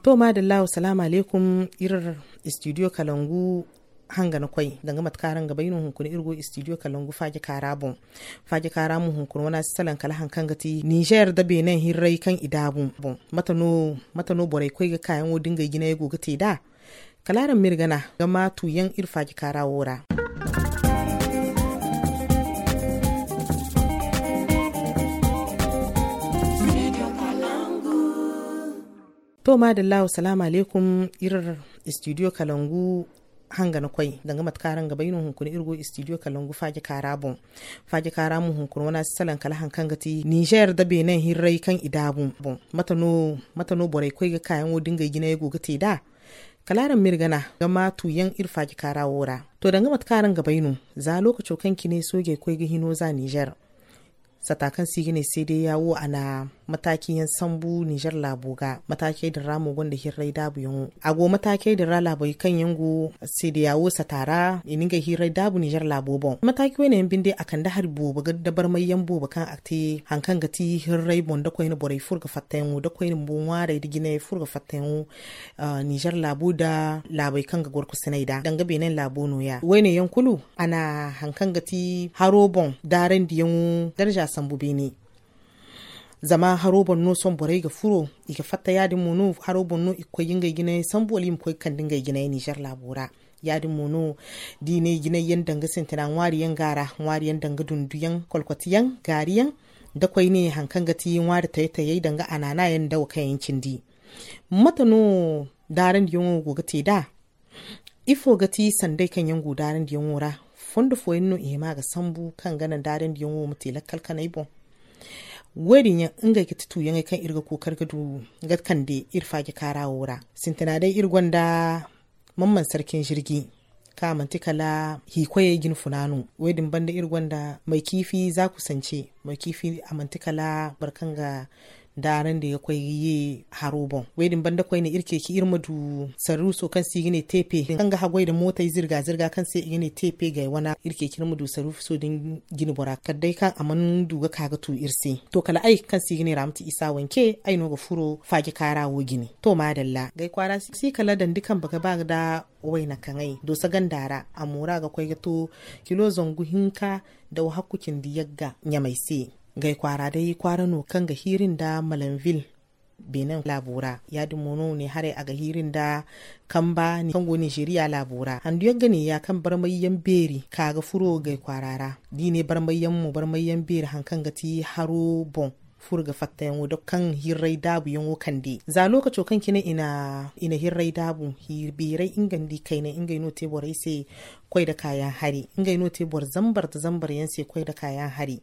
To madalla, salamu alaikum. Irar studio Kalangu hanga na kwai danga matkaran gaba yin hunkuni irgo studio Kalangu faji karabun faji karamu hunkuni wana salan kala hankan gati Niger da Benin hirrai kan idabun matano borai kwai ga kayan wodin ga gina yago gate da kalaran mirgana ga matu yan irfaji karawora. To madalla, salamu alaikum. Irar studio Kalangu hanga na kwai danga matkaran gaba yin hunkuni irgo studio Kalangu faji karabun faji karamu hunkuni wana salan kala hankan gati Niger da Benin hirrai kan idabun matano borai kwai ga kayan wodin ga gina yago gate da kalaran mirgana ga matu yan irfaji karawora. To danga matkaran gaba yin za lokacin kanki ne soge kwai ga hino za Niger satakan sigine sai dai yawo ana matakin yan sambu Niger laboga matakai da ramu gonda hirrai dabu yan ago matakai da rala bai kan yango sai da yawo satara ininga hirrai dabu Niger labobon mataki wani yan binde akan da harbo baga da barmai yan bo bakan akte hankan gati hirrai bon da koyin borai furga fattayen da koyin bon ware da gine furga fattayen Niger labo da labai kan ga gorku sinaida danga benen labo no ya wani yankulu ana hankan gati harobon daren diyan darja sambu bene zama harobon no son borai ga furo iga fatta yadin mono harobon no ikoy yinga gine sambu olim koy kan dinga gine Niger labora yadin mono dine gine yan danga sentana wari yan gara wari yan danga dunduyan kolkotiyan gariyan da koy ne hankan gati wari tayi danga anana yan dawo kayan cindi matano daren diyon go gate da ifo gati sandai kan yan go daren diyon wora fondo foyin no ihema ga sambu kan ganan daren diyon wo mutela kalkana ibon wedin ya inga ki tutu yan kan irga kokar gadu gatkan de irfa ki karawora sintana dai irgonda mamman sarkin jirgi ka mantikala hikoye gin funanu wedin banda irgonda mai kifi za ku sance mai kifi a mantikala barkan ga daren da ya kwai yi harobon wedin banda kwai ne irke ki irmadu saruso kan si gine tepe kan ga hagwai da mota zirga kan sai gine tepe ga wana irke ki irmadu saruso din gini bora kadai kan aman duga kaga tu irse to kala ai kan si gine ramti isa wanke ai no ga furo faki karawo gini to madalla gai kwara si kala dan dukan baka ba da waina kan ai do sagan dara amura ga kwai ga to kilo zongu hinka da hakkukin diyagga nyamaise gai kwara dai kwara no kan ga hirin da Malanville Benin labura ya mono ne hare a ga hirin da Kamba ni Kango Nigeria labura handu ya gane ya kan barmayyan beri kaga furo gai kwarara dine barmayyan beri hankan gati haro bon furga fattayan da kan hirrai dabu yan kande za lokaci kan kina ina hirrai dabu hirbirai ingandi kaina ingai no teborai sai kwai da kayan hari ingai no tebor zambar yan sai kwai da kayan hari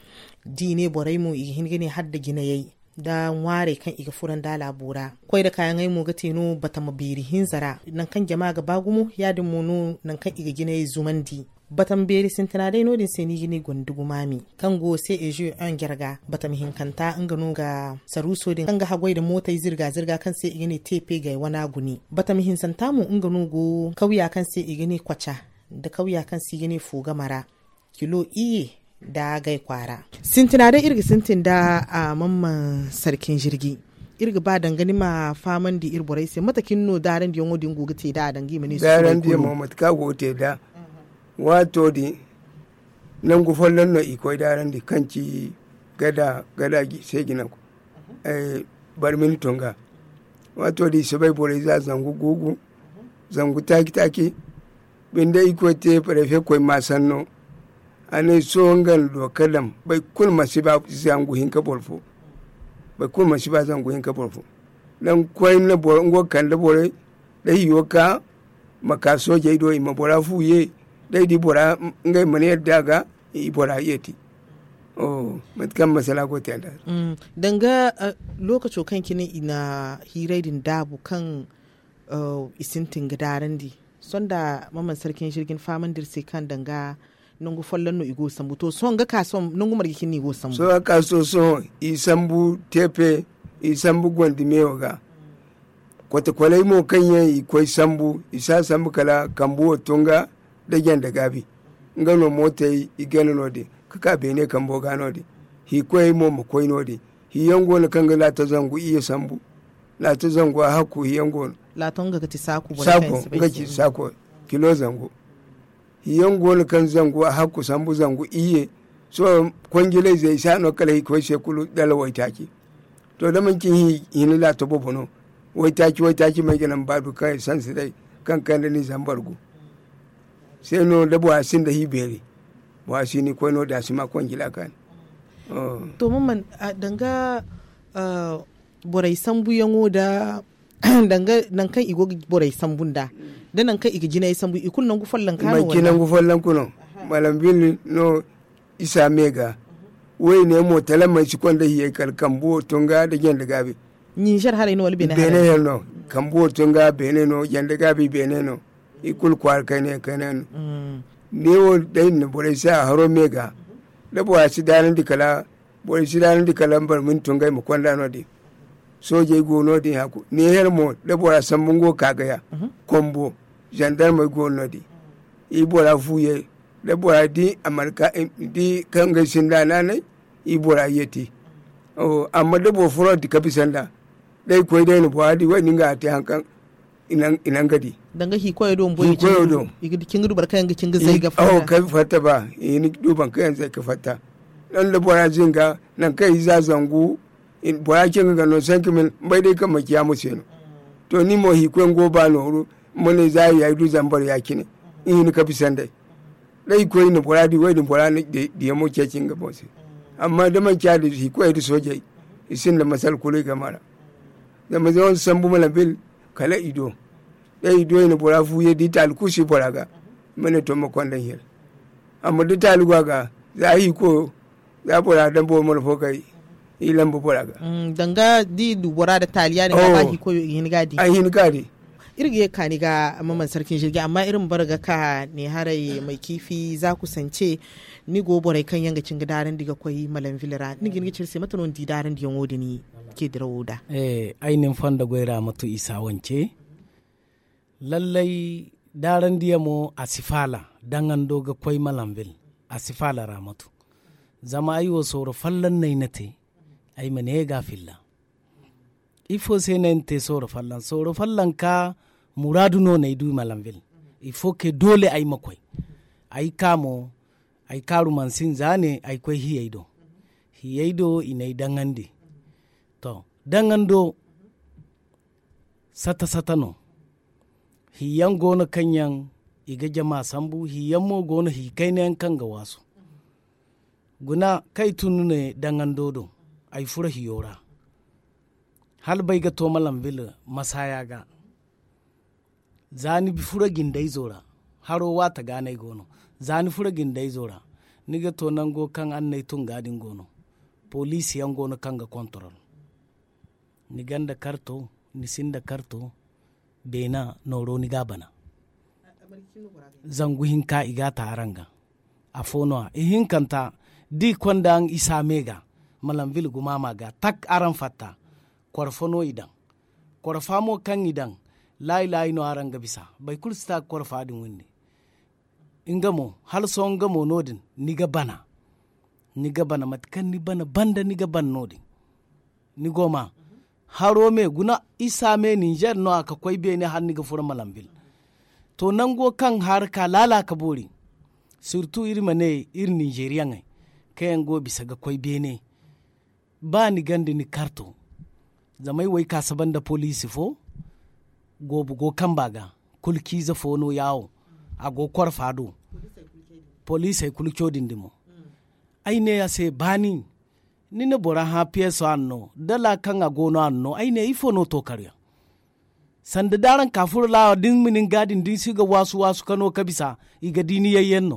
dine borai mu ihin gane hadda gina yayi da ware kan iga furan da labura kwai da kayan ai mu ga teno bata mabiri hinzara nan kan jama'a ga bagumu yadin mono nan kan iga gina yayi zumandi batam beri sintana dai nodin sai ni gine gondugu mami kan go sai ejo an gerga batam hinkanta an gano ga saruso din kan ga hagwai da mota zirga kan sai igine tepe ga wana guni batam hinsanta mu an gano go kauya kan sai igine kwacha da kauya kan sai igine fuga mara kilo iye da gai kwara sintina da irga sintin da a mamman sarkin jirgi irga ba dangane ma faman di irborai sai matakin no daren di yongo dingo gate da dangi mani su daren di Muhammad ka gote da wato di nan gufon nan no iko daren di kanci gada sai gina ku bar min tonga wato di sabai borai za zangu gugu zangu taki binda iko te prefe koi masanno ane songan do kalam bai kul masiba zangu hinka bolfo bai kul masiba zangu hinka bolfo dan koy na bo ngo kan da bore dai yoka maka soje do ima bora fuye dai di bora ngai mane daga i bora yeti matkan masala ko tanda danga lokacin kan kine ina hiraidin dabu kan isintin gadaran di sonda mamman sarkin shirgin faman dirse kan danga nungu follon no igo sambu to son ga kason nungu margi ni go sambu so ka so isambu tepe isambu gondi meoga kote kwalai mo kanye ikoi sambu isa sambu kala kambu otunga da genda gabi ngano mote igano nodi kaka bene kambo gano di hi koi mo koi nodi hi yango na kanga la ta zangu iya sambu lato zango haku hiyango laton ga ti sako ga ki sako kilo zango hiyango kan zango haku sambu zango iye so kwangile zai sano kala ko shekulu dala waitaki to da man kin hin lato bobono waitaki mai ganan badu kai san su dai kan da ni zambargu sai no da bo asin da hibere bo asini ko no da sima kwangila kan to mun danga borai sambu yango da danga nan kan igo borai sambun da nan kan igi jinai sambu ikul nan gufallan kano mai kinan gufallan kuno malam bin no isa mega wai ne mo talamai shi kwanda hiye kalkambo tunga da gen da gabe ni jar hare no wal bene bene no kambo tunga bene no gen da gabe bene no ikul kwar kane ne wo dai ne borai sa haro mega da bo asi dalan dikala borai si dalan dikala bar mun tunga mu kwanda no di soje go no di haku ne her mo da bo sambun go kagaya kombo gendarme go no di ibora fuye da bora di amarka di kanga sinda nane ibora yeti amma da bo furo di kabisanda dai koy dai no boadi wani nga ate hankan inan gadi danga hi koy do mboyi igidi kingu barka yanga kingu zai ga fata kai fata ba ni duban kai zai ka fata dan da bora zinga nan kai za zangu in bora kinga ga no sanki min bai dai kan makiya musu no to ni mo hi koy go ba no mo ne zai ya du zambar yakine in kabisanda dai koyi ni bora di wai ni bora ni da mu ke cin gaba sai amma da man kya da shi koyi da soje isin da masal kulai gamara da mazan sambu mala bil kala ido dai ido ni bora fuye di tal kushi bora ga mane to makon dan hil amma da tal ga za yi ko za bora dan bo mala fokai ilan bo bora ga danga di du bora da taliya ne ba hi ko yin gadi ai hin gadi irge ka ni ga mamman sarkin jirgi amma irin barga ka ne harai mai kifi za ku sance ni goborai kan yanga cin gidaran diga koyi malam vilira ni gin gicir sai matanon didaran diyan wodi ni ke dira woda ainin fanda goira mutu isa wance lallai daran diya mo asifala dangan doga koyi malam vil asifala ramatu zama ayo soro fallan nay nate ay mane ga filla ifo sai nan te soro fallan ka muradu no na idu malamville il faut que dole ay makoy ay kamo ay karu mansin zane ay koy hiyaido inay dangandi to dangando sata no hiyan gona kanyan iga jama sambu hiyan mo gona hi kainen kanga wasu guna kai tunune dangando do ay fura hiyora hal bai ga to malamville masaya ga zani bi fura gindai zora haro wata ganai gono zani fura gindai zora niga to nan go kan annai tun gadin gono polisi yan gono kan ga control ni ganda karto ni sinda karto bena noro ni gabana zangu hinka iga taranga afono ihin kanta di kwandang isa mega malamville gumama ga tak aran fatta korfono idan korfamo kan idan lai no aranga bisa bai kulsta korfa din wonni ingamo hal so ngamo nodin niga bana matkan ni bana banda niga ban nodin ni goma haro me guna isa me Niger no aka koi be ne har niga fura malambil to nango kan har ka lala ka bori surtout irmane ir Nigerian ai kayan go bisa ga koi be ne ba ni gandi ni karto zamai wai ka saban da police fo go kan baga kulki za fono yawo a go korfado police ay kulki dindimo aine ya se bani ni ne bora ha pieso anno dala kan agono anno aine ifono to karya sanda daran kafur la din minin gadin din siga wasu kano kabisa iga dini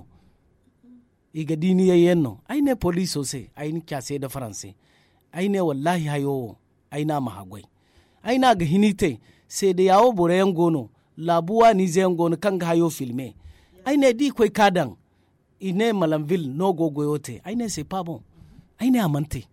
yayyenno aine police ose aine kyase da france aine wallahi hayo aina mahagwai aina ga hinite sai da yawo bore yan gono labuwa ni zai yan gono kan ga hayo filme aine di kwai kadan ine malamville no gogoyote aine c'est pas bon aine amante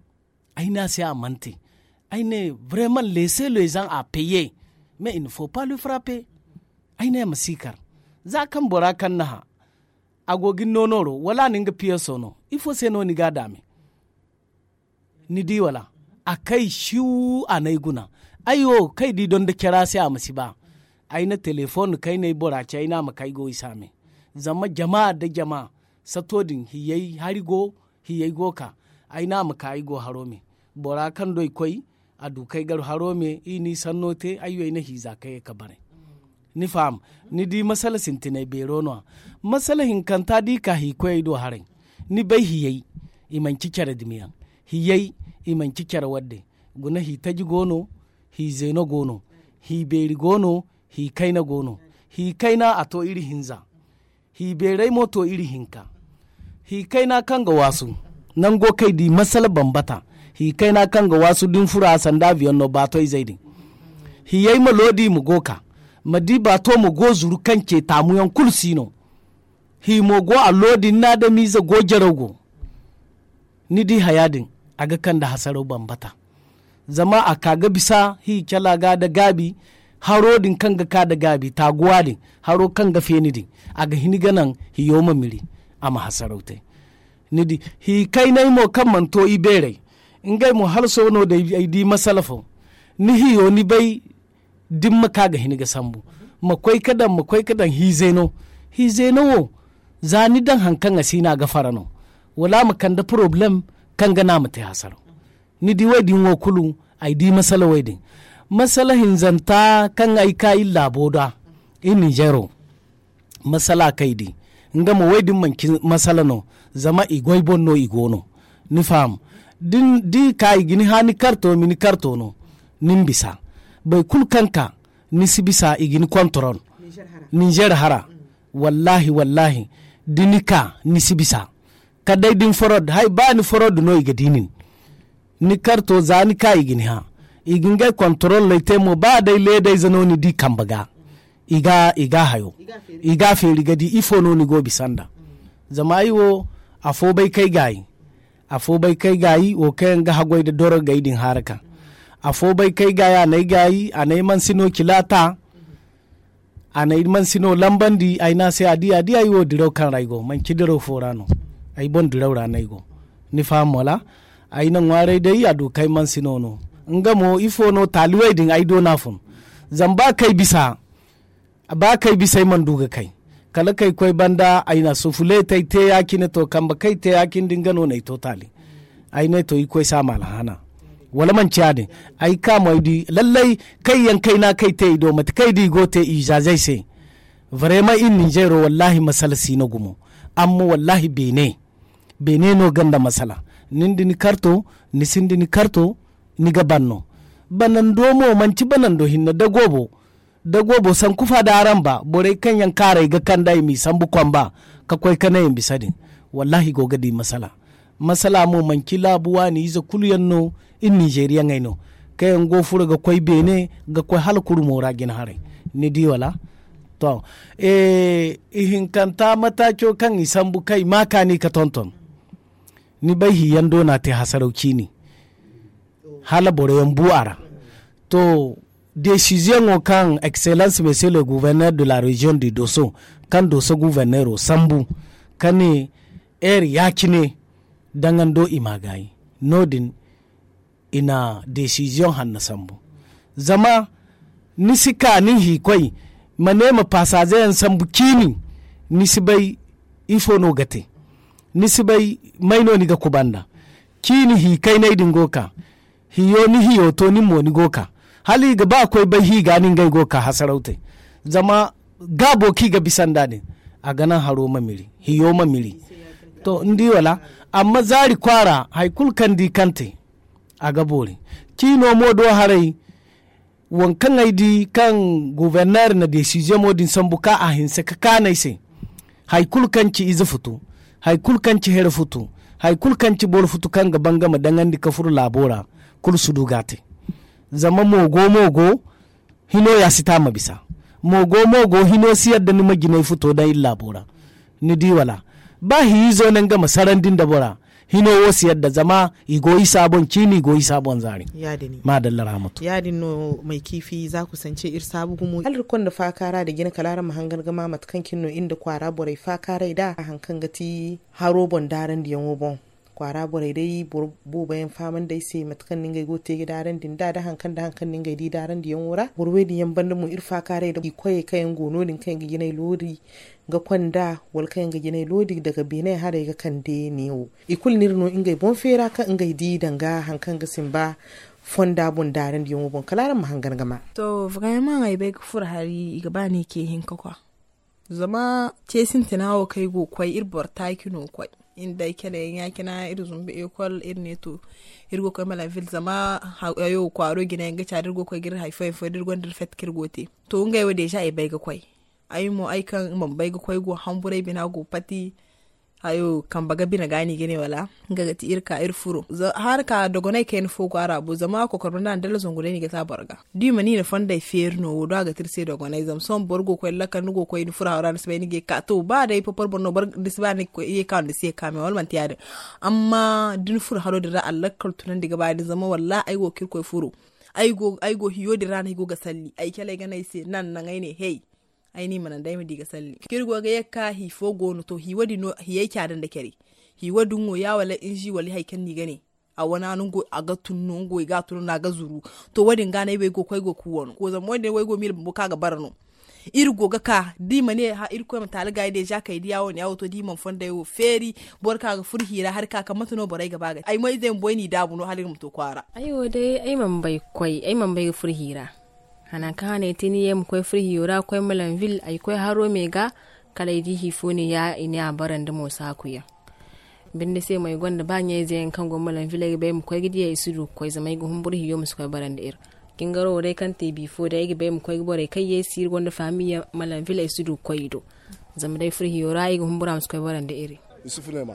aine vraiment laisser les gens à payer mais il ne faut pas le frapper aine masikar za kan bora kan naha agogin nonoro wala ninga piyeso no il faut c'est no ni gadame ni di wala akai shiu anai guna ayo kai di don da kira sai a masiba ai na telefon kai ne borace ai na makai go isame zama jama'a da jama'a satodin hiyai harigo hiyai goka ai na makai go harome bora kan doi koi adu kai gar harome ini sannote ayo ina hiza kai ka bare ni fam ni di masala sintine bero no masala hinkanta di ka hi koi do haren ni bai hiyai iman cikere dimiyan hiyai iman cikere wadde guna hi taji gono hi zeno gono hi beri gono hi kaina gono hi kaina ato iri hinza hi berai moto iri hinka hi kaina kanga wasu nan go kai di masala bambata hi kaina kanga wasu din fura sanda biyan no bato izaidi hi yayi malodi mu goka madi bato mu go zuru kanke tamuyan kulsino hi mo go alodi na da miza go jarago ni di hayadin aga kan da hasaro bambata zama a kaga bisa hi kyalaga da gabi haro din kanga ka da gabi taguwa din haro kanga feni din aga hiniganan hi yoma miri ama hasarautai nidi hi kai nai mo kan manto ibere ingai mo halso no da di masalafo ni hi yo ni bai dimma kaga hiniga sambu makwai kadan hi zeno wo zani dan hankan asina ga farano wala makan da problem kan ga na mata hasaro ni di wadi wo kulu ai di masala wadi masala hinzanta kan ai kai laboda in Nigero masala kai di ngama wadi manki masala no zama igoi bonno igono ni fam din di kai gini hani karto mini karto no nimbisa bai kul kanka ni sibisa igini control Niger hara wallahi dinika ni sibisa kadai din forod hay ba ni forod no iga dinin ni karto zani ka igini ha iginga control laite mo ba dai le dai zano ni di kambaga iga hayo iga feri gadi ifo no ni go bisanda zama iwo afo bai kai gayi o kai ga hagwai da doro gaidin haraka afo bai kai gaya nai gayi anai man sino kilata anai man sino lambandi aina sai adi ayi wo diro kan raigo man kidiro forano ai bon diro ranai go ni fam wala ai nan ware dai adu kai man sino no ngamo ifo no taliwai din ai do nafun zamba kai bisa ba kai bisa man duga kai kala kai koi banda aina sufule tai te yakine to kamba kai te yakin dingano nei totali aina to ikoi sama lahana wala man ciade ai kama di lallai kai yan kai na kai te ido mat kai di go te ijazai se vraiment in Nigero wallahi masala sino gumo amma wallahi bene no ganda masala nindi ni karto ni sindi ni karto ni gabanno banando mo manci banando hinna dagobo san kufa da aramba bore kan yan kare ga kan dai mi sambu kwamba ka koi kana yin bisadin wallahi go gadi masala mo manci labuwa ni iza kuluyanno in Nigeria ngaino kayan go fura ga koi bene ga koi halkuru mora gin hare ni di wala to ihin kanta matacho kan isambu kai makani ka tonton ni bai hiyando na te hasarauci ni hala bore yan buara to décision au kan excellence monsieur le gouverneur de la région de Dosso kan Dosso gouverneur o sambu kane yakine dangando imagai nodin ina décision hanna sambu zama nisika ni hikoi manema passager sambu kini nisibai ifo no gate nisibai maino ni ga kubanda kini hikai na idin goka hiyo ni hiyo to ni mo ni goka hali ga ba akwai bai hi ganin gai goka hasarautai zama gabo ki ga bisan dani a ganan haro mamiri hiyo mamiri to ndi wala amma zari kwara haikul kandi kante a gabori kino modo harai wankan aidi kan gouverneur na decision modin sambuka a hinse ka kanai sai haikul kanci iza futu haikul kanci hera futu haikul kanci bor futu kan gaban gama dangan di kafur labora kul sudugate zama mogo hino ya sita mabisa mogo hino siyar da nima ginai fito da illa bora ni diwala ba hizo nan ga masarandin da bora hino wo siyar da zama igoyi sabon kini igoyi sabon zari yadini madalla rahmatu yadino mai kifi za ku sance ir sabu gumu alrikon da fakara da gina kalara mahangar gama matkan kinno inda kwara borai fakara da hankan gati haro bondaran da yanwo bon kwara borai dai bo bayan faman dai sai matkan ningai go te gidaran din da hankan ningai di daran di yan wura burwe di yan banda mu irfa kare da koye kayan gono din kayan ginai lori ga kwanda wal kayan ginai lodi daga benai hare ga kan de niwo ikul nirno ingai bon fera ka ingai di danga hankan ga simba fonda bon daran di yan bon kalaran mahangan gama to vraiment ai bai fur hari ga bani ke hinka kwa zama cesin tinawo kai go kwai irbor takino kwai inda kene ya kina iru zumbi ekol irne to irgo ko mala vil zama ayo kwaro gina nga cha irgo ko gir haifai fa irgo ndir fet kirgote to ngai wade sha ai bai ga kwai ai mo ai kan man bai ga kwai go hambure bina go pati ayo kan baga bina gani gene wala ngaga ti irka irfuro har ka dogonai ken fo ko arabu zama ko korna ndala zongure ni ga ta barga di mani na fonda ferno wodo ga tirse dogonai zam son borgo ko laka nugo ko ni fura haran sai ni ge ka to ba dai popor borno bar disbani ko ye kan da sai kame wal man tiyade amma din fura haro da Allah kal tunan diga ba di zama walla ai go kirko furo ai go hiyo di rana go ga salli ai kale ga nai sai nan nan ai ne hey ai ni manan dai mu diga salli kirgo ga yakka hi fogo no to hi wadi no hi yake adan da kare hi wadun go ya wala inji wali haikan ni gane a wana nun go aga tunno go ga tunno na ga zuru to wadin ga nai bai go kai go kuwon ko zam wanda wai go mil bu ka ga barno irgo ga ka di mane ha irko ma talaga ide ja kai diyawo ne auto di man fonda yo feri borka ga furhira har ka kamata no borai gaba ga ai mai zai boy ni dabu no halin muto kwara ayo dai ai man bai ga furhira hanan ka ne tini yem koy furhira koy malanville ai koy haro mega kala di hifoni ya ina baran da mosa kuya binde sai mai gonda banye zai kan go malanville bai mu koy gidiya isudu koy zamai go humbur hiyo musu koy baran da ir kingaro dai kan te bifo da yake bai mu koy bore kai yesir gonda famiya malanville isudu koy do zama dai furhira ai go humbura musu koy baran da iri isufu ne ma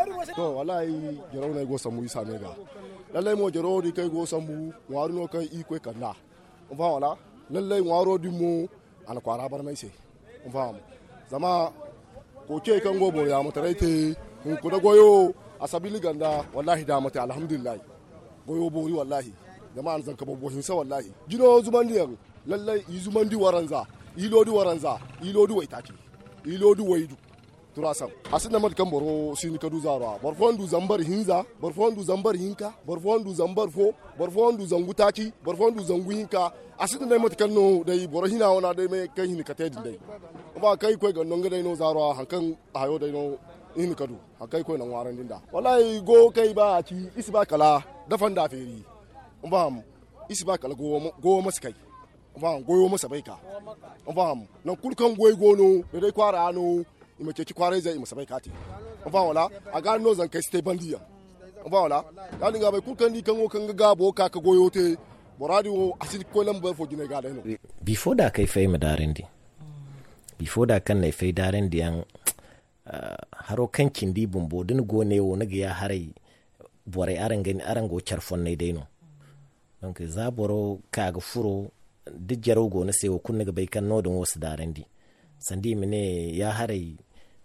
to wallahi jaro ne go samu isa mega lalle mo jaro di kai go samu waru no kai iko kanna on va wala lalle waro di mo ana kwara bar mai sai on va zama ko ke kan go bo ya mutaraite ko da goyo asabili ganda wallahi da mata alhamdulillah goyo bori wallahi jama'an zan ka babbo hinsa wallahi jino zumandiyan lalle yi zumandi waranza ilodi waranza ilodi waitaki ilodi waidu turasan asinda mat kan boro sini kadu zarwa borfondu zambar hinza borfondu zambar hinka borfondu zambar fo borfondu zangutaki borfondu zanguhinka asinda mat kan no dai boro hina wana dai me kai hin katedi dai ba kai koi gannon ga dai no zarwa hankan hayo dai no hin kadu hakai koi nan waran dinda wallahi go kai ba ci isba kala dafan da feri mbam isba kala go maskai mbam goyo masa baika mbam nan kulkan goy gono dai kwara no ima ke kware zai ima sabai kati ba wala a ga no zan kai stay bandiya ba wala ya dinga bai kulkan ni kan ga bo ka goyo te boradi wo asid ko lambar fo gine ga dai no before da kai fai madarendi before da kan nai fai darendi an haro kan kindi bumbo din gone wo naga ya harai bore aran gani aran go charfon nai dai no donc za boro ka ga furo dijjaro go na sai wo kun naga bai kan no don wasu darendi sandi mine ya harai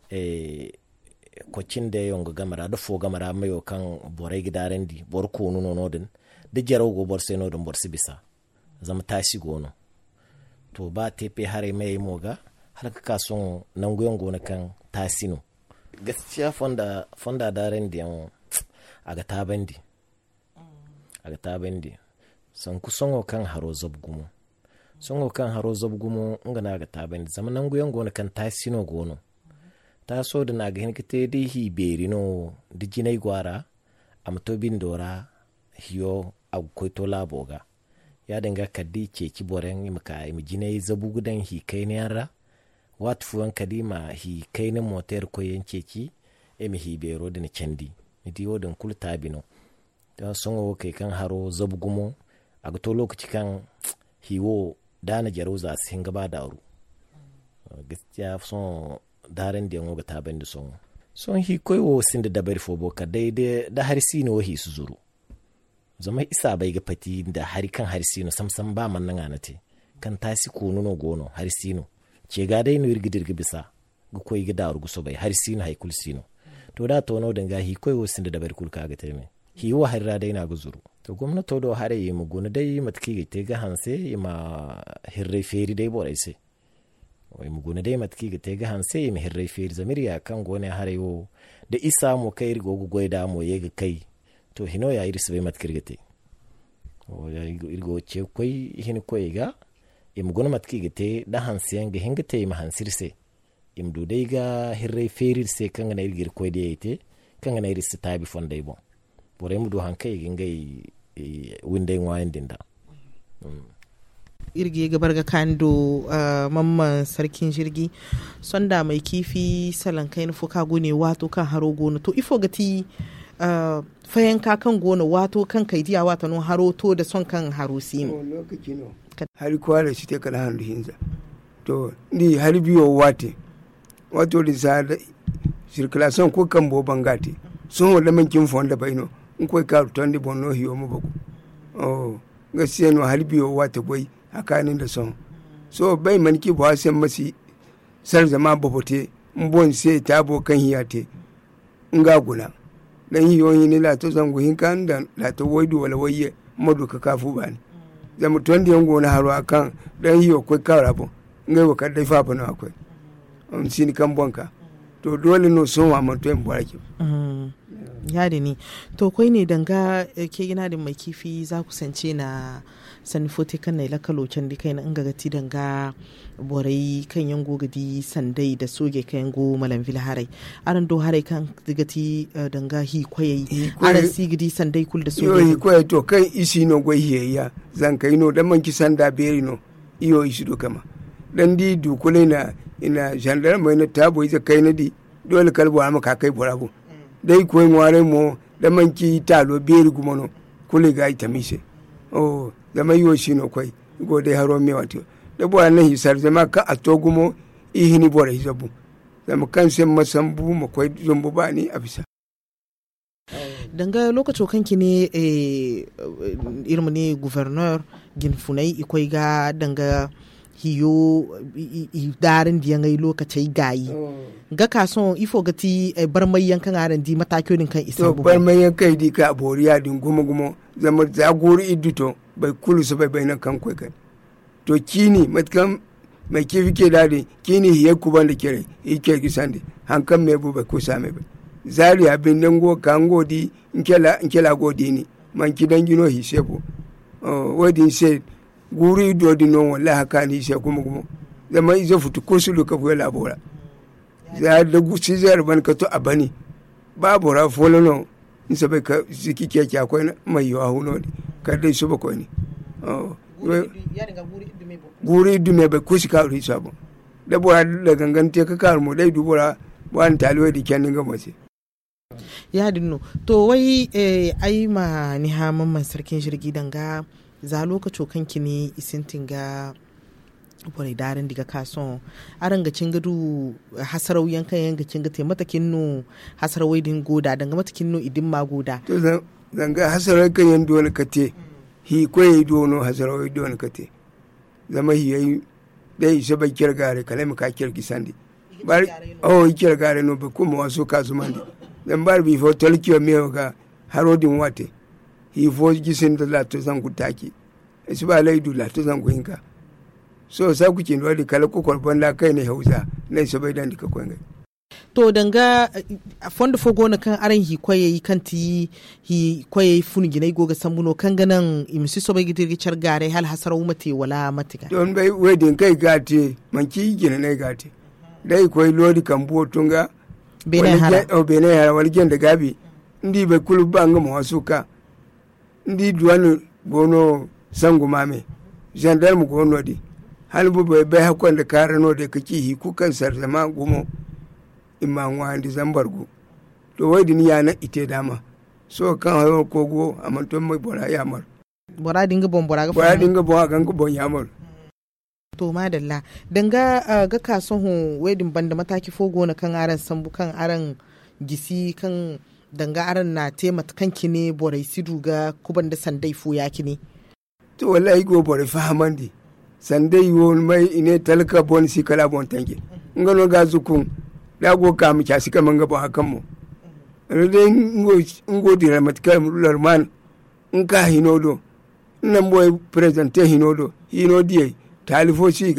kocin da yonga gamara da fo gamara mayo kan borai gidaren di bor ko nuno nodin da jaro go bor sai nodin bor sibisa zama tashi gono to ba tepe harai mai moga har ka son nan goyon gona kan tasino gaskiya fonda daren di an aga tabandi san kuson kan haro zabgumo songo kan haro zabgumo nga naga taben zaman nan guyon gona kan tasino gono ta so da naga hin kite di hi berino di jinai gwara am to bindora hiyo a koito laboga ya danga kaddi ceci boren imka im jinai zabugudan hi kai ne yara wat fuwan kadima hi kai ne motor ko yen ceci emi hi bero da cendi mi di wodan kul tabino ta songo kai kan haro zabgumo a to lokaci kan hiwo dana jaro za su hinga ba daru gaskiya son daren da yango ga taban da son hi koyo sin da dabar fo boka daidai da har sino hi su zuru zama isa bai ga fati da har kan har sino samsam ba man nan anate kan tasi ko nuno gono har sino ce ga dai no irgidirgi bisa ga koyi ga daru guso bai har sino hay kul sino to da to no danga hi koyo sin da dabar kul ka ga teme hi wa har dai na ga zuru to gwamnati do hare yi mu gona dai matki ga te ga hanse ma hirre feri dai borai sai o im gune dai matki ga te ga hanse im hirrai fer zamiriya kan gone harewo da isa mo kai rigo goida mo yega kai to hino ya iris bai matkir ga te o ya irgo ce koi hin koi ga im gune matki ga te da hansiyan ga hinga te im hansirse im du dai ga hirrai ferir se kan na irgir koi da yete kan na iris tabi fondai bon bore mu do hankai gingai windai wayan dinda irge gabar ga kando mamman sarkin jirgi sonda mai kifi salan kai nufu ka gone wato kan haro gona to ifo gati fayan ka kan gona wato kan kai diya wato no haro to da son kan haro sim lokaci no har kwara shi te kala handu hinza to ni har biyo wate wato da sa circulation ko kan bo bangate sun wala man kin fonda baino in koi ka rutan di bonno hiyo mu baku gaskiya no har biyo wata gwai hakanin da son so bai manki ba sai masi sar zama babote mbon sai ta bo kan hiyate nga guna dan hiyoyi ne la to zango hin kan da la to waidu wala waye madu ka kafu bani zamu tondi yango na haro akan dan hiyo ko karabo ngai wa kadai fa bana akwai sini kan bonka to dole no son wa mun to en baraki yadi ne to kai ne danga ke gina da mai kifi za ku sance na sanfote kan na lakalocin da kai na an gagati danga borai kan yango gadi sandai da soge kan yango malamvil harai aran do harai kan gati danga hi kwaye aran si gadi sandai kul da soge hi kwaye to kan isi no gwai hiya zan kai no dan man ki sanda beri no iyo isi do kama dan di du kule na ina gendarme na tabo ita kai na di dole kalbo amma ka kai borabo dai koy ngware mo da manki talo beri gumono kule ga ita mise da mai yo shino koy go dai haro me wato da bo an hisar zama ka atogumo ihini bore hisabu da kan sai masambu mo koy zombo bani abisa danga lokacin kanki ne irmu ne gouverneur ginfunai ikoi ga danga hiyo darin diyan ai lokacin gayi ga kason ifo gati barmai yankan aran di matakonin kan isa bu barmai yankai di ka boriya din gumo zama zagori iduto bai kulu su bai na kan kai to kini matkan mai kifi ke dade kini hiye kuban da kire yake gisande hankan me bu bai ko same ba zari abin nan go kan godi inkela godi ni man kidan gino hisebo wadi se guri do di non wallahi haka ni se kuma zama izo futu ko su ka fuela labora za da gusi zar ban ka to abani babu ra folono in sabai ka ziki ke akwai mai yawa huno ka dai su ba ko ni guri dume ba kusi ka ri sabo da bora da gangante ka kar mu dai dubura ban taliwe di kenin ga mace ya dinno to wai ai ma ni ha mamman sarkin jirgi danga za lokaco kanki ne isintin ga bore daren diga kason aran ga cingadu hasarau yankan yanga cinga te matakin no hasarawai din goda danga matakin no idin ma goda to zanga hasarawai kan yan dole kate hi koyi dono hasarawai dole kate zama hi yayi dai se ba kirgare kale mu ka kirgi sandi bar kirgare no ba kuma waso kazumandi dan bar bi fo tolkiyo mewa harodin wate hi fo gisin da la to zan kutaki su ba laidu la to zan kuinka so sa ku kin wadi kala ko korban la kai ne hausa ne so bai dan dika koinga to danga fondo fogo na kan aran hi kwaye kanti hi kwaye funu ginai goga sambuno kan ganan imsi so bai gidirgi chargare hal hasaro mate wala matiga don bai wedin kai gate manki gina ne gate dai koy lodi kambo tunga bene hara wal gen da gabi ndi be kulu banga mo asuka ndi duwanu gono sangu mame gendarme gono di halbu bai hakon da karano da kake hi kukan sarzama gumo imman wandi zambargu to wai din yana ite dama so kan hayo kogo amanton mai bora yamar bora dinga bon bora kan ko bon yamar to madalla danga ga kason hu wedin banda mataki fogo na kan aran sambu kan aran gisi kan danga aran na temata kanki ne borai sidu ga kuban da sandai fu yaki ne to wallahi go borai fahamandi sandai won mai ine talka bon si kala bon tanke ngano ga zukun da go ka mu kyasi kaman ga ba hakan mu dai ngo dira matkal lorman in ka hinodo nan boy presente hinodo hinodie talifo siga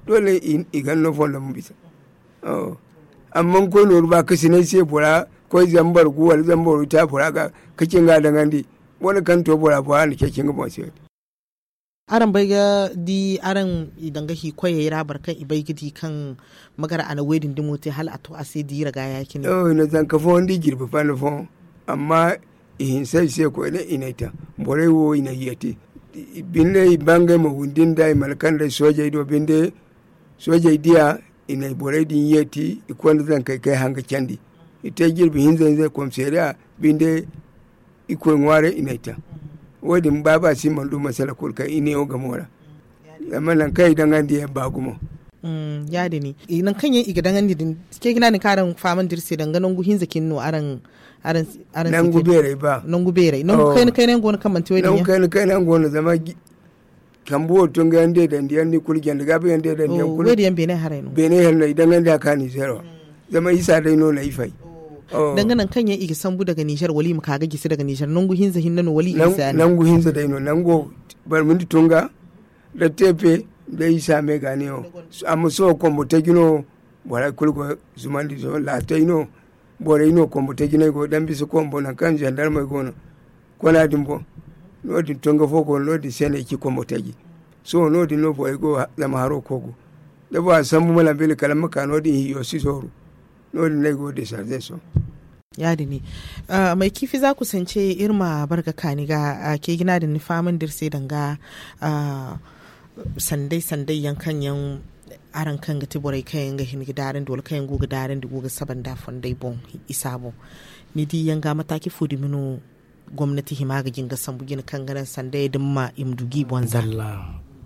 dole igan no fon da mu bisa amma ko no ba kasi ne sai bora ko zambar guwal zambar ta bora ga kakin ga dangandi wani kan to bora ba ne kakin ga ba sai aran bai ga di aran idan ga hi koye rabar kan ibai gidi kan magara ana wedin dimo te hal ato ase di raga yakin na zan ka fon di girbi fa na fon amma in sai ko ne inaita bore wo ina yete binne bangai mo wundin dai malkan da soja ido binde soja dia ina bore din yeti ikon zan kai hanga candi ita girbi hin zai komseriya binde ikon ware inaita wadin baba si mandu masala kulka ine o gamora amma nan kai dangan dia bagumo ya dini nan kan yin iga dangan din ke gina ni karan faman dirse danganon guhin zakin no aran nan gubere ba nan gubere nan kai nan gona kan manti wadin nan kai nan gona zama kambo tun ga ande da ndiyan ni kulgen da gabe ande da ndiyan kul wadin bene harai no bene hel no dangan da kani zero zama isa dai no na ifai danganan kan yin iga sambu daga Nijar wali mu kaga gisi daga Nijar nan guhin zahin nan wali isa nan guhin za dai no nan go bar mun tunga da tepe da isa me gane o amma so kombo tegino bora kulgo zumandi so la teino bora ino kombo tegino go dan bisu kombo na kan gendarme go no kona dimbo no di tunga foko no di sene ki kombo tegi so no di no boy go zama haro kogo da ba sambu mala bele kalama kano di yo sisoru no di ne go de sarde so yadi ne mai kifi za ku sance irma barga kaniga ke gina da nifamin dirse danga sandai yankan yan aran kan ga tiborai kayan ga hin gidaran dole kayan go gidaran da go saban da fondai bon isabo ni di yanga mataki fudi mino gwamnati himaga ginga sambu gina kan garan sandai dimma imdugi bonzalla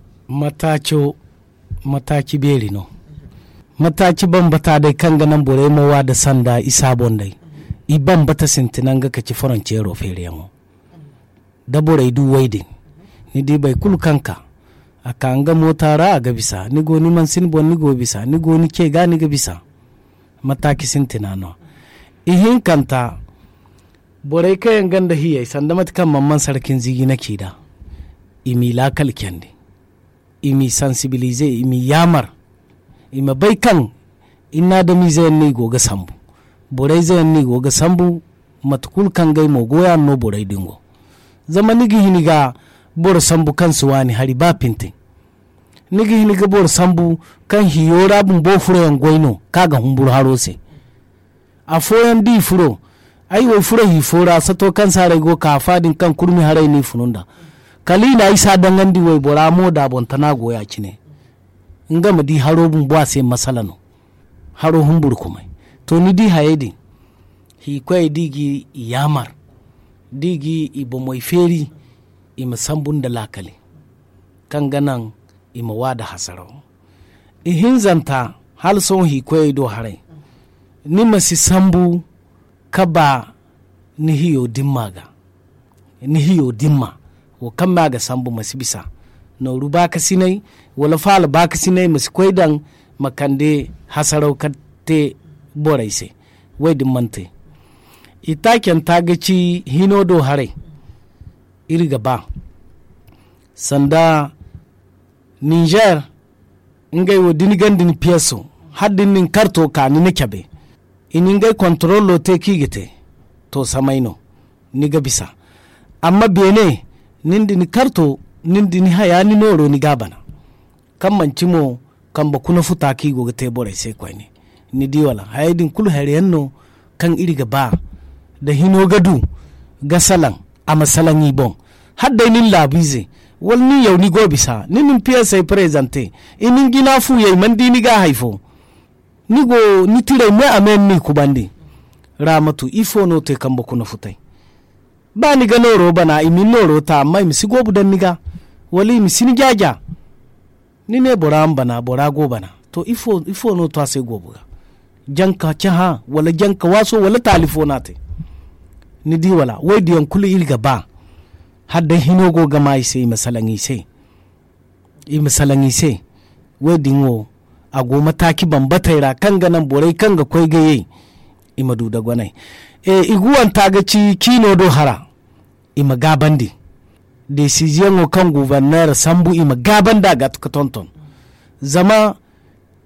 mataki beri no mataki bambata dai kan ganan bore mawa da sanda isabon dai iban bata sintinan ga kaci farancero feriyango da bore du waidin ni di bai kul kanka aka nga motara aga bisa ni go ni man sin bon ni go bisa ni go ni ke ga ni ga bisa mataki sintina no ihin kanta bore kayan ganda hiye sanda matkan mamman sarkin zigi na kida imi lakal kendi imi sensibilize imi yamar ima bai kan inna da mi zai ni go ga sambu bore zai ni go ga sambu matkul kan gai mo goya no bore dingo zama nigi hiniga bor sambu kan suwani hari ba pintin nigi hiniga bor sambu kan hiyora bun bo furo yan goino kaga humbur harose a foyan di furo ai wo furo hi fora sato kan sare go ka fadin kan kurmi harai ni fununda kalina isa dangandi wai bora mo da bontana goya kine ngama di haro bun bo sai masalano haro humbur kuma to ni di hayedi hi kwai digi yamar digi ibo moy feri ima sambun da lakali kan ganan ima wada hasarau ihin zanta hal son hi kwai do harai ni masi sambu kaba ni hiyo dimma wo kan maga sambu masi bisa no ruba ka sinai wala fala ba ka sinai masi kwai dan makande hasarau katte borai se wai dimmante itaken tagaci hino do harai irga ba sanda Niger ngai wo dinigandin piyaso haddin nin karto ka ni nakabe in ngai control lo te kigete to samaino ni ga bisa amma bene nindi ni karto nindi ni haya ni noro ni gabana kan mancimo kan ba kuna futa ki go te bore sai kwai ni diwala haydin kul hariyanno kan irga ba da hino gadu gasalan a masalan yi bon hadda nin labize wal ni yau ni go bisa nin piya sai presente inin gina fu yayi man dini ga haifo ni go ni tire me amen ni kubandi ramatu ifo no te kan bakuna futai ba ni ga noro bana imin noro ta amma mi sigo budan niga wali mi sin jaja ni ne boram bana borago bana to ifo no to sai go buga janka chaha wala janka waso wala talifona te ni di wala wai diyan kulu ilga ba hadda hino go gama ise i masalangi se wai dinwo a go mataki bambataira kan ganan borai kan ga koi gaye i madu da gwanai iguwan tagaci kino do hara i magabandi decision kan gouverneur sambu i magabanda ga tonton zama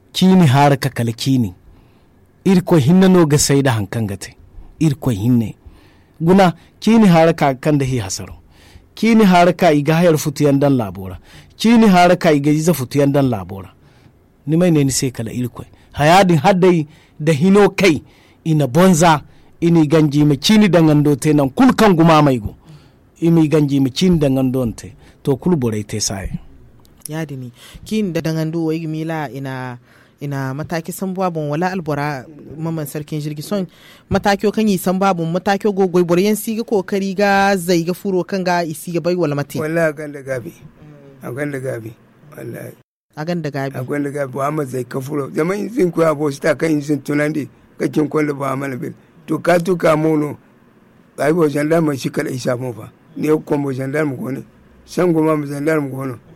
kini haraka kala kini irko hinna no ga sai da hankan gate irko hinne guna kini haraka kan da hi hasaro kini haraka iga hayar futuyan dan labora kini haraka iga iza futuyan dan labora ni mai ne ni sai kala irko hayadin haddai da hino kai ina bonza ini ganji mi kini dangando te nan kulkan guma mai go imi ganji mi kini dangando te to kul borai te sai yadi ni kin da dangando wai gimila ina mataki san babun wala albora maman sarkin jirgi son mataki kan yi san babun mataki gogoi boryen siga kokari ga zai ga furo kan ga isi ga bai wala mate wallahi ganda gabi wallahi a ganda gabi Muhammad zai ka furo zaman in ko abo sta kan in tunandi kakin kwanda ba mana bil to ka tuka mono ai bo gendarme shi kala isa mo fa ne ko mo gendarme ko ne san goma mo gendarme ko no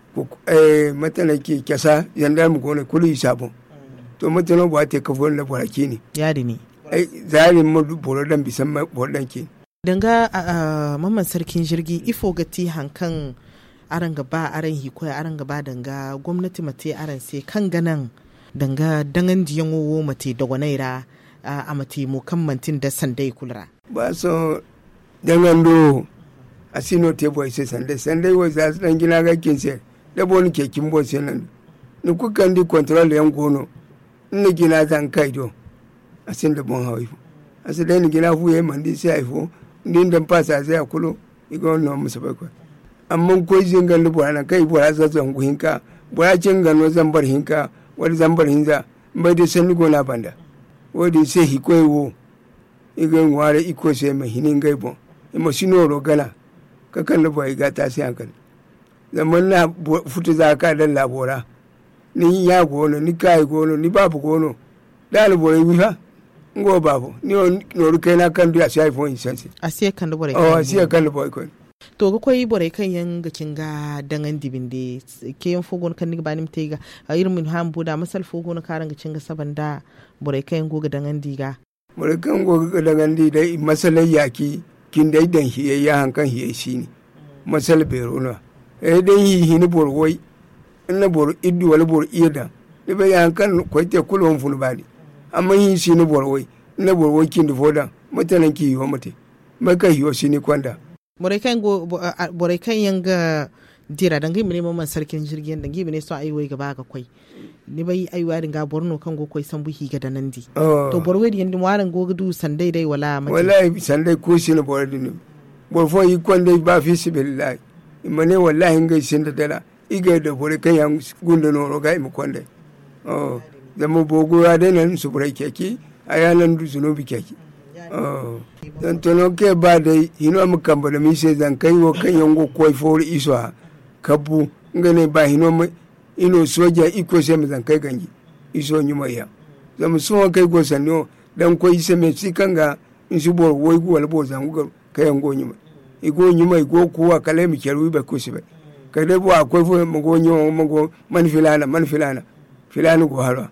matana ke kyasa gendarme ko ne kulu isa bo to matana ba te ka furo da baraki ne yadi ni ai zarin mu boro dan bisan bodan ke danga mamman sarkin jirgi ifo gati hankan aran gaba aran hikoya aran gaba danga gwamnati mate aran sai kan ganan danga dangan diyan wo mate da gwanaira a mate mu kan mantin da sandai kulra ba so dangan do asino te boy sai sandai wo za su dan gina ga kin sai da bon ke kin bo sai nan ni ku kan di control yan gono ni gina zan kai do asin da bon hawi asin da ni gina fu ye mandi sai aifo din dan fasa sai akulo igo no musabai ko amma ko jingan da bora kai bora za zan guhinka bora jingan no zambar hinka wani zambar hinza bai da sani gona banda wadi sai hikoi wo igan ware iko sai mai hinin gaibon ima sino rogala ka kan da bai gata sai hankali zaman na futu za ka dan labora ni ya gono ni kai gono ni babu gono da labora wifa ngo babu ni no rukai na kan da sai iPhone sai asiya kan da bora asiya kan da bora to ga koyi bore kan yan ga kinga dangan dibinde ke yan fogon kan ni banim tega a irin min hambu da masal fogon karan ga kinga sabanda bore kan go ga dangan diga bore kan go ga dangan di dai masalai yaki kin dai dan hiye ya hankan hiye shine masal berona dan hi ni borwoi inna bor iddu wala bor ida da bai hankan ko te kulon fun badi amma hi shi ni borwoi inna borwoi kin da fodan mutanen ki yiwo mate mai kai yiwo shine kwanda borai kan yanga dira dangi mene mamman sarkin jirgin dangi mene so aiwai gaba ga kwai ni bai aiwa dinga borno kan go kwai san buhi ga danandi to borwe di yandi waran go du sandai dai wala mati wallahi sandai ko shi ne borwe din borfo yi kwande ba fi sibillahi imane wallahi ngai sin da dala iga da borai kan yang gunda no roga im kwande zama bogo ya dai nan su borai keki ayanan du zunubi keki don tono ke ba da hino mu kamba da mi sai zan kai wo kan yango koi for iso kabu ngane ba hino mu ino soja iko sai mu zan kai gangi iso nyuma ya zamu so kai go sanno dan koi sai me sikanga in su bor woi go wala bo zan go kai yango nyuma igo nyuma igo kuwa kale mi keru ba ko sibe kai dai bo akwai fo mu go nyo mu go man filana go haro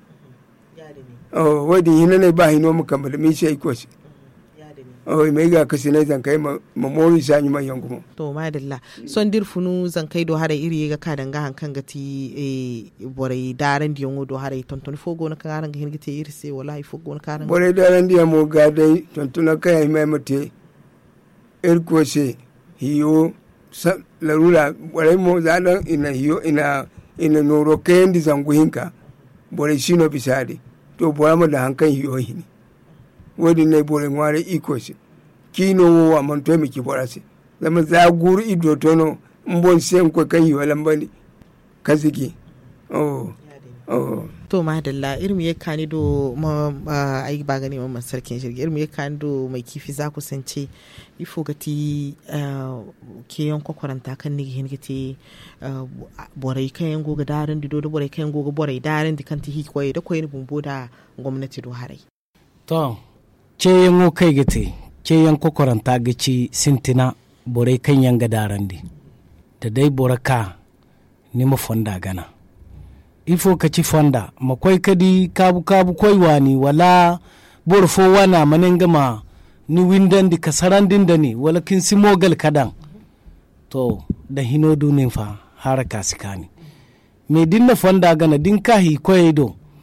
wadi hino ne ba hino mu kamba da mi sai ko si mai ga kasi ne zan kai mamori sanyi mai yangumo to madalla son dir funu zan kai do hare iri ga kadan ga hankan gati borai daran di yango do hare tonton fogo na karan ga hirgite iri se wallahi fogo na karan borai daran di mo ga dai tonton kai mai mate er ko se hiyo larura borai mo zadan ina hiyo ina noro kendi zangu hinka borai shino bisade to borai da hankan hiyo hini wadi ne bore ngware iko si kino wa man to mi ki borase zama za guru ido tono mbon sen ko kai wala mbani kaziki to madalla irin ya kani do ai ba gani mamman sarkin shirgi irin ya kani do mai kifi za ku sance ifo gati ke yan kwakwaranta kan ni hin gati borai kan yan goga daren di do borai kan goga borai daren di kan ti hi koyi da koyi bumbo da gwamnati do harai to ce yan kai gate ce yan kwakwaranta gaci sintina borai kan yan ga daren di da dai boraka ni ma fonda gana ifo ka ci fonda makwai kadi kabu koi wani wala borfo wana manen gama ni windan di kasaran din da ni wala kin simogal kadan to da hino dunin fa haraka sikani me dinna fonda gana din kahi koy do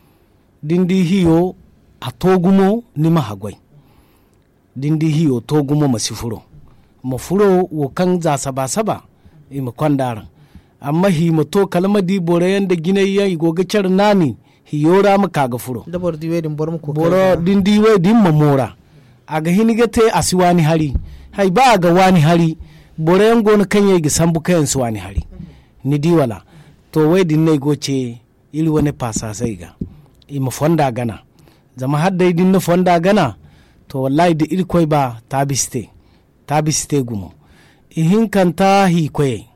dindi hiyo a togumo nima hagwai dindi hiyo togumo masifuro mafuro wo kan za saba ima kwandaran amma hi mato kalma di bore yanda gine ya igoga char nani hiyora maka ga furo da bor diwe din bor mu ko boro din diwe din mamora aga hiniga te asiwani hari hay ba ga wani hari bore yan gona kanye ga sambu kayan su wani hari ni di wala to wai din ne goce iri wani pasa sai ga ima fonda gana zama hadda din na fonda gana to wallahi da iri koi ba tabiste gumo ihin kanta hi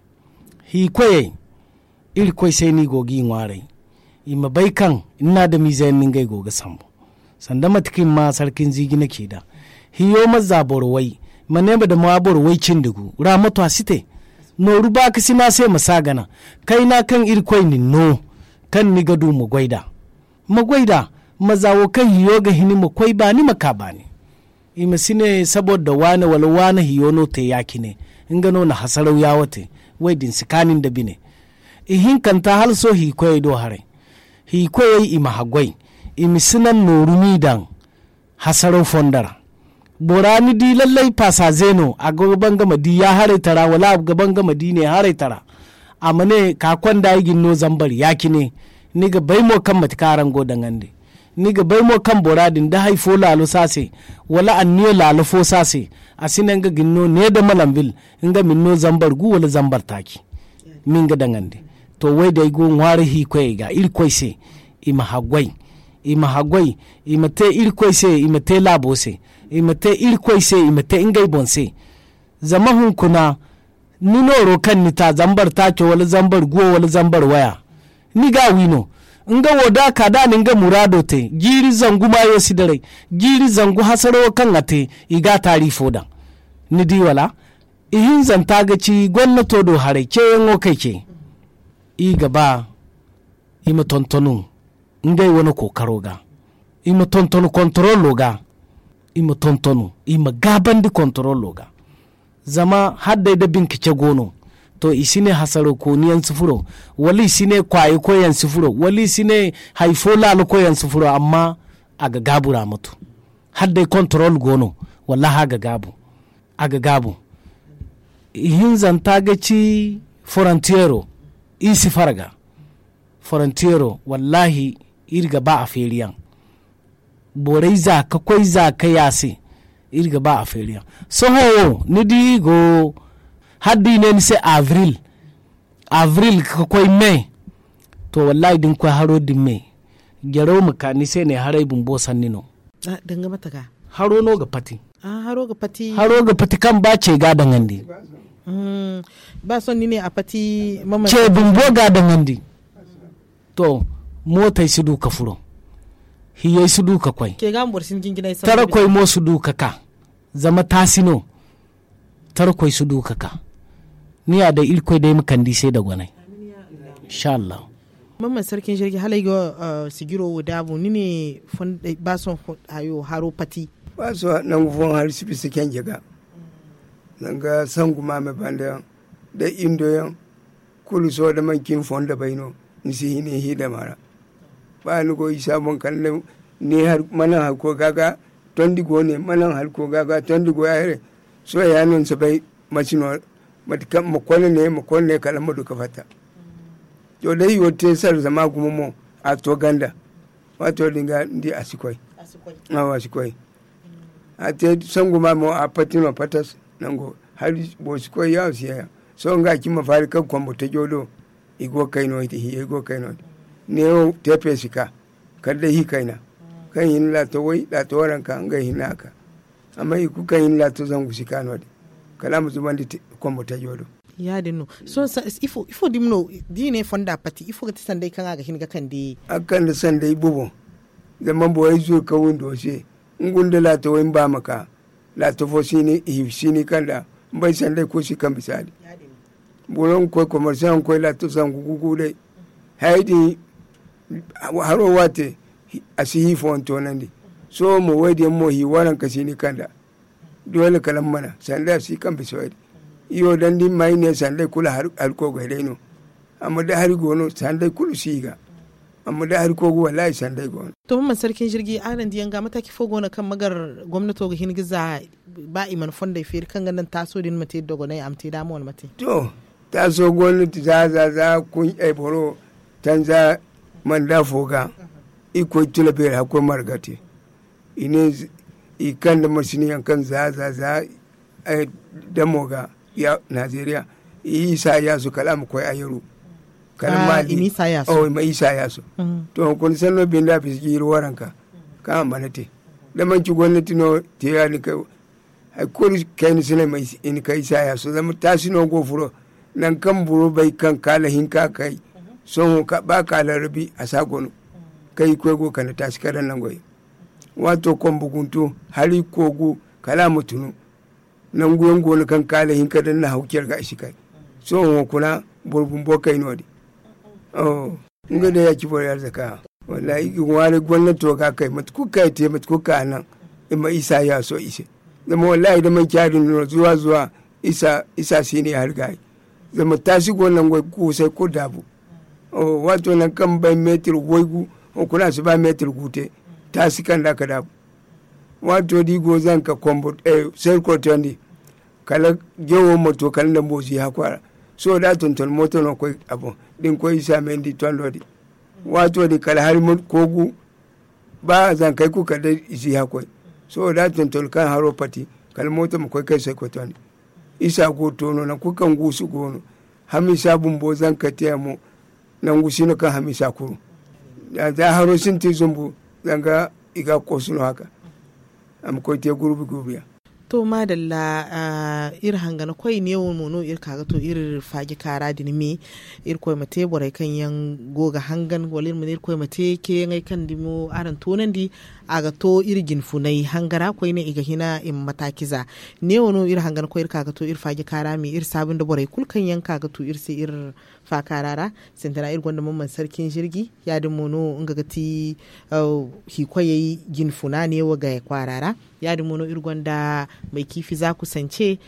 koye iri koi sai ni gogi ngware ima bai kan ina da mizan ningai goga sambo sanda matikin ma sarkin zigi nake da hiyo mazza borwai maneba da ma borwai cindigu ramato asite no ruba kasi ma sai masagana kai na kan iri koi ni no kan ni gadu mu gwaida mazawo kan hiyo ga hini mu koi ba ni maka ba ni ima sine saboda wane wala wane hiyo no te yaki ne ingano na hasarau ya wate wai din sikanin da bine ihin kanta hal so hi koy do hare hi koy ima hagwai imi sinan norumi dan hasarau fondara borani di lallai fasa zeno a gaban gama di ya hare tara wala gaban gama di ne hare tara amane ka kwanda yigin no zambar yaki ne ni ga bai mo kan matkaran godan ande ni ga bai mo kan boradin da haifo lalo sase wala anniyo lalo fo sase asinan ga ginno ne da malambil inga minno zambar gu wala zambar taki min ga dangande to wai dai go ngware hi koy ga ir koy se ima hagwai ima te ir koy se ima te labo se ima te ir koy se ima te ingai bonse zama hun kuna ni noro kan ni ta zambar take wala zambar gu wala zambar waya ni ga wino nga woda kada ni nga murado te giri zangu mayo sidare giri zangu hasaro kan ate iga tarifo da ni di wala ihin zanta ga ci gwamnato do hare ke yango kai ke i gaba ima tontonu ngai wani kokaro ga ima tontonu kontrolo ga ima tontonu ima gaban di kontrolo ga zama hadda da bincike gono to isine hasaro ko niyan sufuro wali isine kwaye ko yan sufuro wali isine haifo lalo ko yan sufuro amma aga gabura mutu hadda control gono wallahi aga gabu ihin zanta ga ci frontiero isi farga frontiero wallahi irga ba a feriyan borai za ka koi za ka yasi irga ba a feriyan soho ni digo haddi ne ni sai avril ka koi mai to wallahi din kwa haro din mai gyaro maka ni sai ne harai bumbo sannino danga mata ga haro no ga pati haro ga pati kan ba ce ga dangandi ba son ni ne a pati mama ce bumbo ga dangandi to mota su duka furo hiye su duka kwai ke ga mursin jingina sai tara koi mo su duka ka zama tasino tara koi su duka ka ni a da ilkoi dai mukan di sai da gwanai insha Allah mamman sarkin jirgi halai ga sigiro wadabu ni ne ba son hayo haro pati ba so nan fon har sibi siken jaga nan ga sangu ma me banda da indoyan kulu so da man kin fon da baino nisi ne hi da mara ba ni go isa mon kan ne har manan har ko gaga tondi go ne manan har ko gaga tondi go yare so ya non sa bai macino matkam makon ne kala mu duka fata to dai yote sar zama kuma mo a to ganda wato dinga ndi asikoi a te sangu ma mo a patino patas nango har bo sikoi ya siya so nga ki ma fari kan kwambo ta jodo igo kaino ite hi igo kaino ne o tepe sika kadda hi kaina kan yin la to wai la to ran ka nga hinaka amma iku kan yin la to zangu sika no de kala mu zubandi kwambo ta jodo ya dinno so ifo dimno dine fonda pati ifo ga sandai kan aga hinga kan di akan da sandai bubu zaman boye zu ka windo se ngunda la to win ba maka la to fo sini sini kanda bai sandai ko shi kan bisali bolon ko commerçant ko la to san gugu dai haidi haro wate asihi fon to nandi so mo wadi mo hi waran ka sini kanda dole kalam mana sandai si kan bisali iyo dan din mai ne sandai kula har ko ga dai no amma da har gono sandai kulu siga amma da har kogo wallahi san dai gona to mun sarkin jirgi anan diyan ga mataki fogo na kan magar gwamnato ga hingiza ba iman fonda fir kan ganan taso din mate dogo ne amti da mu mate to taso gwamnati za kun ai boro tanza manda foga iko tula ber hakko margati ine ikan da masini yankan za da moga ya Najeriya isa ya su kalamu koy ayuru kalmali imisa ya su oh mai isa ya su to kun san no binda fisgi ruwaranka ka manate da man ci gwamnati no te ya ni ka hakko kai ni sene mai in kai isa ya su zama tasino go furo nan kan buru bai kan kala hinka kai son ka ba kala rabi a sagonu kai kwego kana tashi kadan nan goyi wato kon buguntu hali kogu kala mutunu nan goyon gona kan kala hinka dan na haukiyar ga shi kai so kuna burbun bokai nodi oh inga da yaki boyar zaka wallahi wani gwamnati ga kai matku kai te matku ka nan imma isa ya so ise zama wallahi da man kyadin no zuwa isa shine har gai zama tashi gonan goy ku sai ko dabu oh wato nan kan bai metir goygu kuna su ba metir gute tashi kan da ka dabu wato digo zan ka kombo sai ko tondi kala jewo moto kan da bozi hakwara so da tonton moto no koy abu din koy isa mendi tondodi wato di kala har kogu ba zan kai ku kada isi hakoy so da tonton kan haro pati kala moto mo koy kai sai ko tondi isa go tono na ku kan gusu gono hamisa bumbo zan ka tiyamo nan gusino kan hamisa kuru da haro sinti zumbu zanga iga kosuno haka am koy te gurubiya to madalla ir hangana kwai ne won mono ir kaga to ir fagi kara dinimi ir koy mate borai kan yan goga hangan walin mun ir koy mate ke ngai kan dimo aran tonan di aga to ir ginfunai hangara koy ne iga hina in matakiza ne wono ir hangana kwai ir kaga to ir fagi kara mi ir sabun da borai kulkan yan kaga to ir sai ir fa karara sentana ir gonda mamman sarkin jirgi ya da mono inga gati hi koyi ginfuna ne waga ya kwarara ya da mono ir gonda mai kifi za ku sance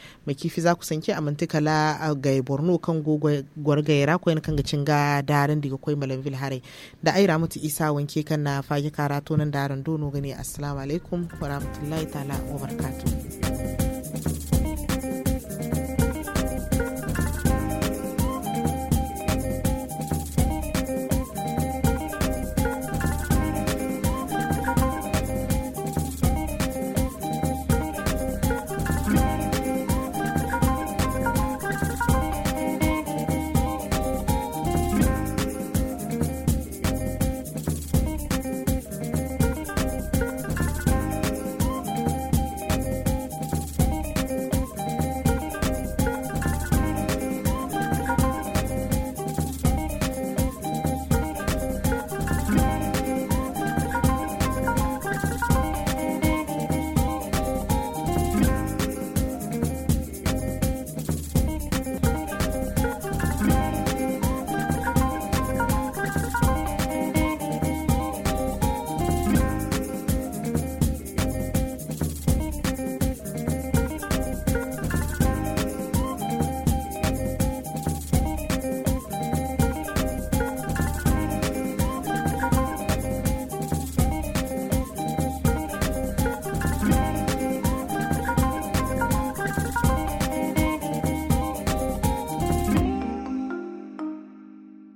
a mantikala ga borno kan gwargayara ko kan ga cinga daren diga koi malamville hare da aira mutu isa wanke kan na fage karato nan daren dono gani assalamu alaikum wa rahmatullahi ta'ala wa barakatuh